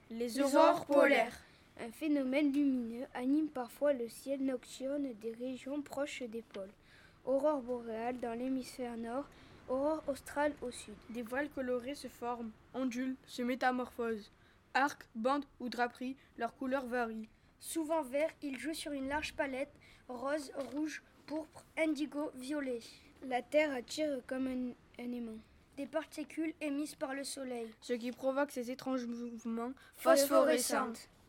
Les aurores polaires. Un phénomène lumineux anime parfois le ciel nocturne des régions proches des pôles. Aurore boréale dans l'hémisphère nord, aurore australe au sud. Des voiles colorées se forment, ondulent, se métamorphosent. Arcs, bandes ou draperies, leurs couleurs varient. Souvent vert, ils jouent sur une large palette, rose, rouge, pourpre, indigo, violet. La Terre attire comme un aimant. Des particules émises par le soleil. Ce qui provoque ces étranges mouvements phosphorescents.